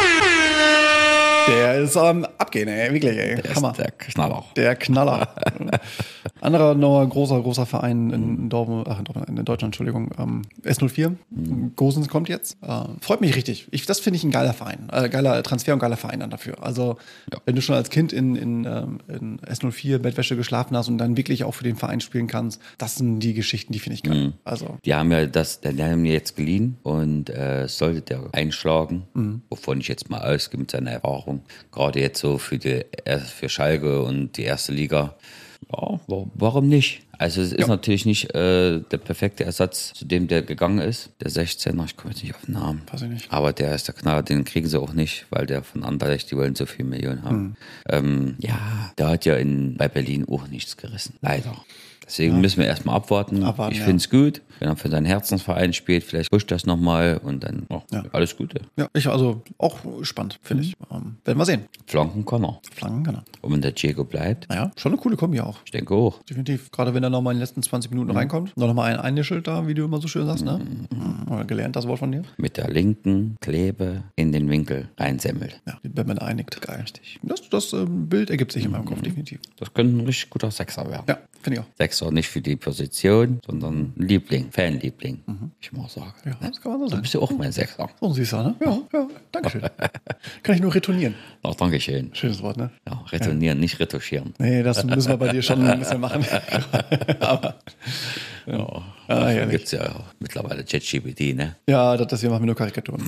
Der ist am ähm, Abgehen, ey, wirklich, ey. Der Hammer. Ist der Knaller. Der Knaller. Anderer noch großer, großer Verein in Dortmund, ach, in, Dortmund, in Deutschland, Entschuldigung, ähm, S null vier. Mhm. Gosens kommt jetzt. Äh, freut mich richtig. Ich, das finde ich ein geiler Verein. Äh, geiler Transfer und geiler Verein dann dafür. Also, ja. wenn du schon als Kind in, in, ähm, in S null vier Bettwäsche geschlafen hast und dann wirklich auch für den Verein spielen kannst, das sind die Geschichten, die finde ich geil. Mhm. Also. Die haben ja das, die haben mir jetzt geliehen und äh, sollte der einschlagen, mhm. wovon ich jetzt mal ausgehe mit seiner Erfahrung. Gerade jetzt so für, die, für Schalke und die erste Liga. Ja, warum nicht? Also es ist ja. natürlich nicht äh, der perfekte Ersatz zu dem, der gegangen ist. Der sechzehner, ich komme jetzt nicht auf den Namen. Weiß ich nicht. Aber der ist der Knaller, den kriegen sie auch nicht, weil der von Anderlecht, die wollen so viele Millionen haben. Mhm. Ähm, ja, der hat ja in, bei Berlin auch nichts gerissen. Leider. Deswegen ja. müssen wir erstmal abwarten. abwarten. Ich ja. finde es gut, wenn er für seinen Herzensverein spielt. Vielleicht pusht das nochmal und dann oh, ja. alles Gute. Ja, ich also auch spannend, finde mhm. ich. Ähm, werden wir sehen. Flanken kann er. Flanken kann er. Und wenn der Diego bleibt. Naja, schon eine coole Kombi auch. Ich denke auch. Definitiv. Gerade wenn er nochmal in den letzten zwanzig Minuten mhm. reinkommt. Noch mal ein einnischelt da, wie du immer so schön sagst. Ne? Mhm. Oder gelernt das Wort von dir. Mit der linken Klebe in den Winkel reinsemmelt. Ja, wenn man einigt. Geil. Richtig. Das, das äh, Bild ergibt sich in meinem Kopf, definitiv. Das könnte ein richtig guter Sechser werden. Ja, finde ich auch. Sechser nicht für die Position, sondern Liebling, Fanliebling, mhm. ich mal sagen. Ja, das kann man so sagen. Du bist ja auch mein Sechser. So süß, ne? Ja, ja, danke schön. Kann ich nur retournieren. Ach, danke schön. Schönes Wort, ne? Ja, retournieren, ja. nicht retuschieren. Nee, das müssen wir bei dir schon ein bisschen machen. Aber, ja. Ja, ah, da gibt es ja auch mittlerweile ChatGPT, ne? Ja, das, das hier machen wir nur Karikaturen.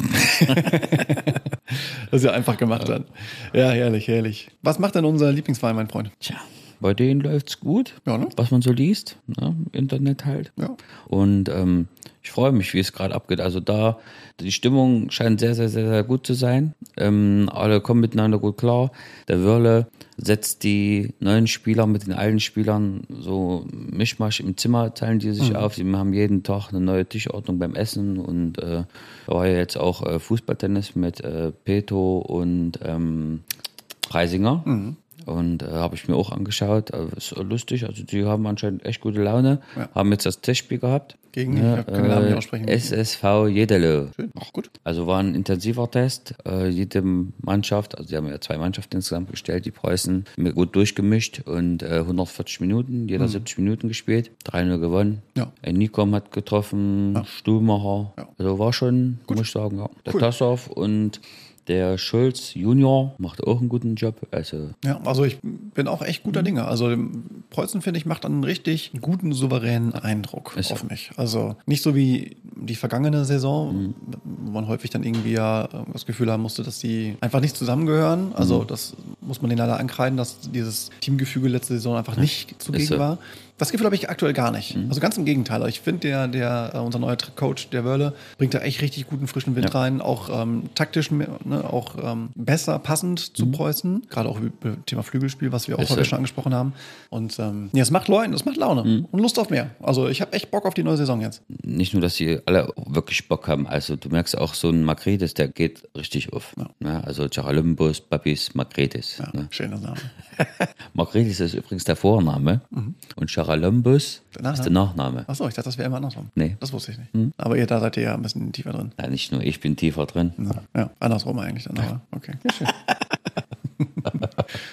Das ist ja einfach gemacht dann. Ja, herrlich, herrlich. Was macht denn unser Lieblingsverein, mein Freund? Tja. Bei denen läuft's gut, ja, ne? was man so liest, ne? Im Internet halt. Ja. Und ähm, ich freue mich, wie es gerade abgeht. Also da, die Stimmung scheint sehr, sehr, sehr, sehr gut zu sein. Ähm, alle kommen miteinander gut klar. Der Wörle setzt die neuen Spieler mit den alten Spielern so Mischmasch im Zimmer, teilen die sich mhm. auf. Die haben jeden Tag eine neue Tischordnung beim Essen. Und äh, da war ja jetzt auch äh, Fußballtennis mit äh, Peto und ähm, Preisinger. Mhm. Und äh, habe ich mir auch angeschaut. Äh, ist lustig. Also die haben anscheinend echt gute Laune. Ja. Haben jetzt das Testspiel gehabt. Gegen, ja, ich kann den Namen nicht aussprechen. S S V Jedelo. Schön, ach gut. Also war ein intensiver Test. Äh, jede Mannschaft, also die haben ja zwei Mannschaften insgesamt gestellt, die Preußen, gut durchgemischt und äh, hundertvierzig Minuten, jeder mhm. siebzig Minuten gespielt. drei null gewonnen. Ja. Ein Nikom hat getroffen, ja. Stuhlmacher. Ja. Also war schon, gut. muss ich sagen, ja. Der cool. Tassow und der Schulz Junior macht auch einen guten Job. Also ja, also ich bin auch echt guter Dinge. Also Preußen, finde ich, macht einen richtig guten, souveränen Eindruck ist auf mich. Also nicht so wie die vergangene Saison, mhm. wo man häufig dann irgendwie ja das Gefühl haben musste, dass die einfach nicht zusammengehören. Also mhm. das muss man denen leider ankreiden, dass dieses Teamgefüge letzte Saison einfach ja. nicht zugegen so. war. Das Gefühl habe ich aktuell gar nicht. Mhm. Also ganz im Gegenteil. Ich finde, der, der, uh, unser neuer Coach, der Wörle, bringt da echt richtig guten, frischen Wind ja. rein. Auch ähm, taktisch, ne, auch ähm, besser passend zu mhm. Preußen. Gerade auch über Thema Flügelspiel, was wir auch Ist heute ja. schon angesprochen haben. Und ähm, ja, es macht Leute, es macht Laune mhm. und Lust auf mehr. Also ich habe echt Bock auf die neue Saison jetzt. Nicht nur, dass sie alle wirklich Bock haben. Also du merkst auch, so ein Makretis, der geht richtig auf. Ja. Ja, also Charalambos, Babis, Makretis. Ja, ne? Schöner Name. Makretis ist übrigens der Vorname. Mhm. Und Charalambos ist der Nachname. Achso, ich dachte, das wäre immer andersrum. Nee. Das wusste ich nicht. Mhm. Aber ihr, da seid ihr ja ein bisschen tiefer drin. Ja, nicht nur ich bin tiefer drin. Ja, ja andersrum eigentlich dann. Aber okay. Ja, schön.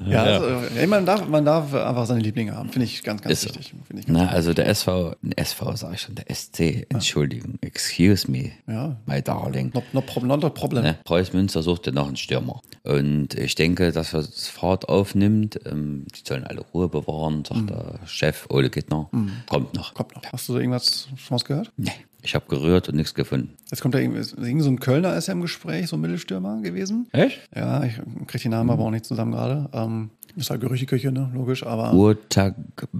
Ja, also, ey, man, darf, man darf einfach seine Lieblinge haben. Finde ich ganz, ganz Ist so. wichtig. Find ich ganz Na, also der S V, S V sag ich schon, der S C, Entschuldigung, excuse me, Ja. my darling. No, no, problem, not a problem. Ne? Preuß Münster sucht ja noch einen Stürmer. Und ich denke, dass es Fahrt aufnimmt. Ähm, die sollen alle Ruhe bewahren, sagt der Chef Ole Gittner. Kommt noch. Kommt noch. Hast du da irgendwas schon was gehört? Nee, ich habe gerührt und nichts gefunden. Jetzt kommt da irgendwie, irgendwie so ein Kölner ist ja im Gespräch, so ein Mittelstürmer gewesen. Echt? Ja, ich kriege die Namen aber auch nicht zusammen gerade. Ähm, ist halt Gerüchteküche, ne? Logisch, aber Urtag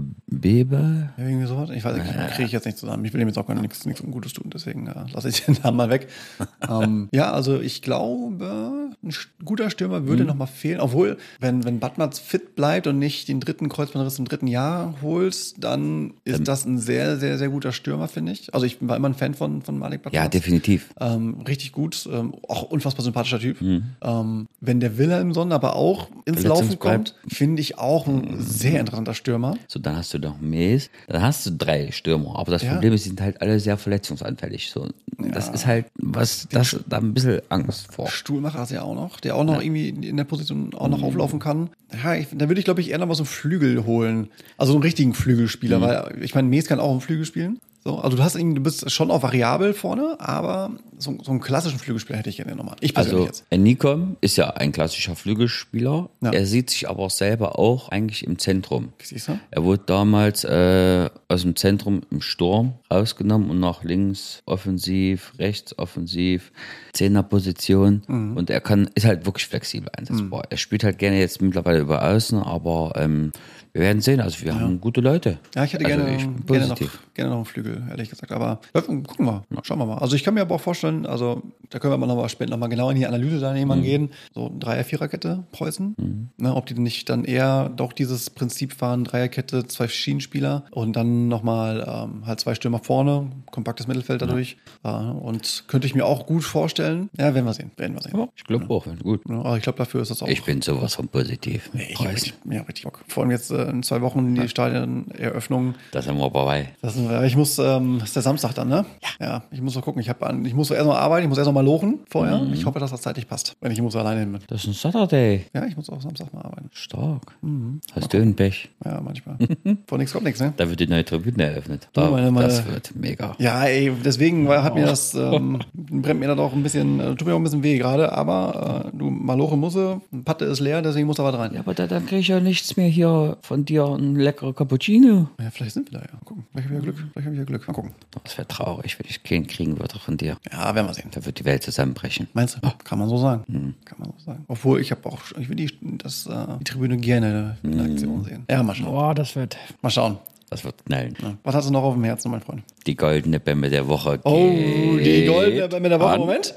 Bebe? ja, irgendwie sowas. Ich weiß nicht, kriege ich jetzt nicht zusammen. Ich will ihm jetzt auch gar nichts, nichts Gutes tun, deswegen äh, lasse ich den Namen mal weg. ähm, ja, also ich glaube, ein st- guter Stürmer würde Mhm. noch mal fehlen. Obwohl, wenn, wenn Badmatz fit bleibt und nicht den dritten Kreuzbandriss im dritten Jahr holst, dann ist das ein sehr, sehr, sehr guter Stürmer, finde ich. Also ich war immer ein Fan von, von Malik Badmatz. Ja, definitiv. Ähm, richtig gut, ähm, auch unfassbar sympathischer Typ. Mhm. Ähm, wenn der Wilhelmsson aber auch ins Verletzungs- Laufen kommt, bleibt. finde ich auch ein sehr interessanter Stürmer. So, dann hast du noch Mees, dann hast du drei Stürmer. Aber das Ja. Problem ist, die sind halt alle sehr verletzungsanfällig. So, das ist halt was, das da ein bisschen Angst vor. Stuhlmacher hast du ja auch noch, der auch noch irgendwie in der Position auch noch auflaufen kann. Ja, ich, da würde ich, glaube ich, eher noch mal so einen Flügel holen. Also einen richtigen Flügelspieler, weil ich meine, Mees kann auch einen Flügel spielen. So, also du hast irgendwie, du bist schon auch variabel vorne, aber so, so einen klassischen Flügelspieler hätte ich gerne nochmal. Ich persönlich Also jetzt. Nikom ist ja ein klassischer Flügelspieler. Ja. Er sieht sich aber selber auch eigentlich im Zentrum. Siehst du? Er wurde damals äh, aus dem Zentrum im Sturm rausgenommen und nach links offensiv, rechts offensiv, Zehnerposition. Mhm. Und er kann, ist halt wirklich flexibel einsetzbar. Er spielt halt gerne jetzt mittlerweile über Außen, aber ähm, wir werden sehen. Also wir haben gute Leute. Ja, ich hätte also gerne, ich bin gerne, noch, positiv. gerne noch einen Flügel, ehrlich gesagt. Aber ja, gucken wir, schauen wir mal. Also ich kann mir aber auch vorstellen, also da können wir mal noch mal später noch mal genau in die Analyse da jemand Mhm. gehen. So Dreier-Viererkette Preußen. Ne, ob die nicht dann eher doch dieses Prinzip fahren, Dreierkette, zwei Schienenspieler und dann nochmal ähm, halt zwei Stürmer vorne, kompaktes Mittelfeld dadurch. Ja. Äh, und könnte ich mir auch gut vorstellen. Ja, werden wir sehen. Werden wir sehen. Ja, ich glaube auch, gut. Ja, aber ich glaube, dafür ist das auch. Ich bin sowas von positiv. ich habe richtig, ja, richtig Bock. Vor allem jetzt äh, in zwei Wochen die Stadioneröffnung. Da sind wir dabei. Das ist, ich muss, ähm, das ist der Samstag dann, ne? Ja. Ja, ich muss mal gucken. Ich, hab, an- ich muss erst mal arbeiten, ich muss erst noch mal lochen vorher. Mhm. Ich hoffe, dass das zeitlich passt. Wenn ich muss alleine hin bin. Das ist ein Saturday. Ja, ich muss auch Samstag mal arbeiten. Stark. Hast du einen Pech? Ja, manchmal. Vor nichts kommt nichts, ne? Da wird die neue Tribüne eröffnet. Da, meine- meine- das wird mega. Ja, ey, deswegen war- hat mir das, ähm, brennt mir das auch ein bisschen, äh, tut mir auch ein bisschen weh gerade, aber äh, du, Maloche Musse, Patte ist leer, deswegen muss da was rein. Ja, aber da, dann kriege ich ja nichts mehr hier von dir, ein leckerer Cappuccino. Ja, vielleicht sind wir da, ja. Gucken. Vielleicht habe ich ja Glück. Vielleicht habe ich ja Glück. Mal gucken. Das wäre traurig, wenn ich keinen kriegen würde von dir. Ja, werden wir sehen. Da wird die Welt zusammenbrechen. Meinst du? Kann man so sagen. Kann man so sagen. Obwohl, ich habe auch, ich will die, das, äh, die Tribüne gerne in Aktion sehen. Ja, mal schauen. Boah, das wird. Mal schauen. Das wird knallen. Ja. Was hast du noch auf dem Herzen, mein Freund? Die goldene Bämme der Woche. Oh, die geht goldene mit der Woche. an Moment.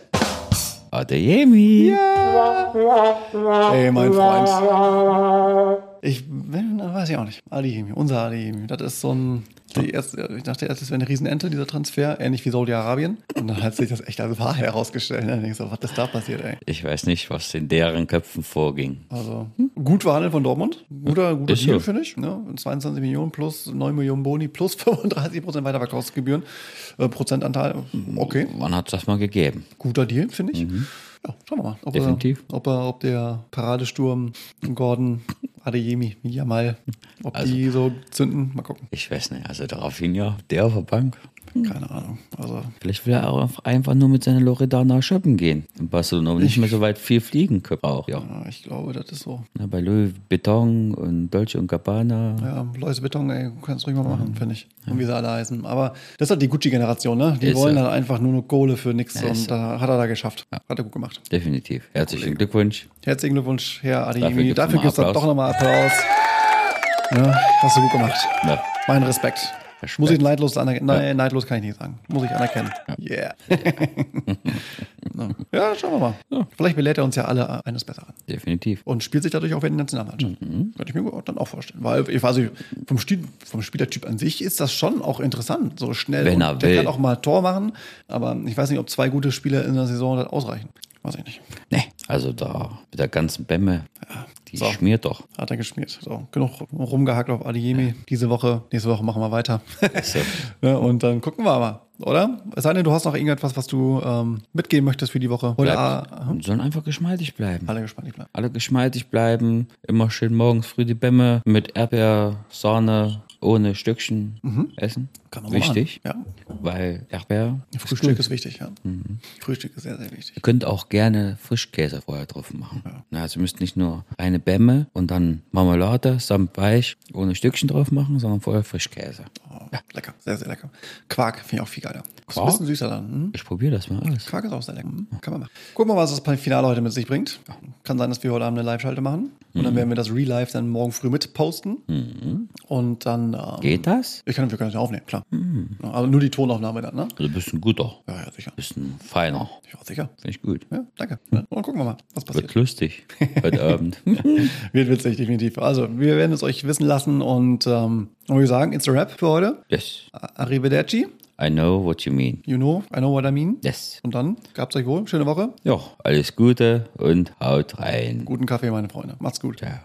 Adeyemi. Ey, mein Freund. Ich bin, weiß ich auch nicht. Adeyemi, unser Adeyemi. Das ist so ein, die erste, ich dachte erst, das wäre eine Riesenente, dieser Transfer, ähnlich wie Saudi-Arabien. Und dann hat sich das echt als Wahr herausgestellt. Ne? Dann denkst du, was ist da passiert, ey? Ich weiß nicht, was in deren Köpfen vorging. Also, gut verhandelt von Dortmund. Guter, guter Ist Deal, so. finde ich. Ne? zweiundzwanzig Millionen plus neun Millionen Boni plus fünfunddreißig Prozent Weiterverkaufsgebühren. Äh, Prozentanteil, okay. Wann hat es das mal gegeben? Guter Deal, finde ich. Ja, schauen wir mal. Ob Definitiv. Er, ob, er, ob der Paradesturm Gordon, Adeyemi, Jamal, ob Also- die so zünden. Mal gucken. Ich weiß nicht. Also der Rafinha, der auf der Bank. Keine Ahnung. Also, Vielleicht will er auch einfach nur mit seiner Loredana shoppen gehen. In Barcelona und nicht mehr so weit viel fliegen können auch. Ja. ja, ich glaube, das ist so. Na, bei Louis Vuitton und Dolce und Gabbana. Ja, Lois Beton, ey, kannst ruhig mal machen, finde ich. Und wie sie alle heißen. Aber das ist halt die Gucci-Generation, ne? Die Ist wollen so. dann einfach nur noch Kohle für nichts. Ja, ist Und so. da hat er da geschafft. Hat er gut gemacht. Definitiv. Herzlichen Glückwunsch. Herzlichen Glückwunsch, Herr Dafür Adeyemi. gibt's Dafür nochmal gibt es dann Applaus. doch nochmal Applaus. Ja, hast du gut gemacht. Ja. Mein Respekt. Respekt. Muss ich neidlos anerkennen? Nein, neidlos kann ich nicht sagen. Muss ich anerkennen. Yeah. No. Ja, schauen wir mal. Vielleicht belehrt er uns ja alle eines Besseren. Definitiv. Und spielt sich dadurch auch in die Nationalmannschaft. Könnte ich mir dann auch vorstellen. Weil ich weiß nicht, vom, Stil, vom Spielertyp an sich ist das schon auch interessant. So schnell. Wenn Und er der will. kann auch mal Tor machen. Aber ich weiß nicht, ob zwei gute Spieler in der Saison das ausreichen. Weiß ich nicht. Nee, Also da mit der ganzen Bämme, die So. schmiert doch. Hat er geschmiert. So, genug rumgehackt auf Adeyemi diese Woche. Nächste Woche machen wir weiter. So. Ne, und dann gucken wir mal, oder? Es sei denn, du hast noch irgendetwas, was du ähm, mitgeben möchtest für die Woche. Oder Bleibt, ah, sollen einfach geschmeidig bleiben. alle gespannt. Ich bleib. Alle geschmeidig bleiben, immer schön morgens früh die Bämme mit Erdbeer, Sahne, ohne Stückchen essen. Kann man mal Wichtig, machen. weil Erdbeer Frühstück ist wichtig, ja. Frühstück ist sehr, sehr wichtig. Ihr könnt auch gerne Frischkäse vorher drauf machen. Ja. Also ihr müsst nicht nur eine Bämme und dann Marmelade samt Weich ohne Stückchen drauf machen, sondern vorher Frischkäse. Oh, lecker, sehr, sehr lecker. Quark finde ich auch viel geiler. Ist ein Quark? bisschen süßer dann. Hm? Ich probiere das mal aus. Quark ist auch sehr lecker. Hm? Kann man machen. Gucken wir mal, was das Finale heute mit sich bringt. Kann sein, dass wir heute Abend eine Live-Schalte machen. Und dann werden wir das Real Life dann morgen früh mit posten. Und dann. Ähm, Geht das? Ich kann, wir können das ja aufnehmen, klar. Ja, aber nur die Tonaufnahme dann, ne? Du bist ein guter, Ja, ja, sicher. bist ein feiner. Ja, sicher. Finde ich gut. Ja, danke. Ja, und gucken wir mal, was passiert. Wird lustig heute Abend. Wird witzig, definitiv. Also, wir werden es euch wissen lassen und ähm, und wir sagen, it's a wrap für heute. Yes, Arrivederci. I know what you mean. You know, I know what I mean. Yes. Und dann, gab's euch wohl. Schöne Woche. Ja, alles Gute und haut rein. Guten Kaffee, meine Freunde. Macht's gut. Ja.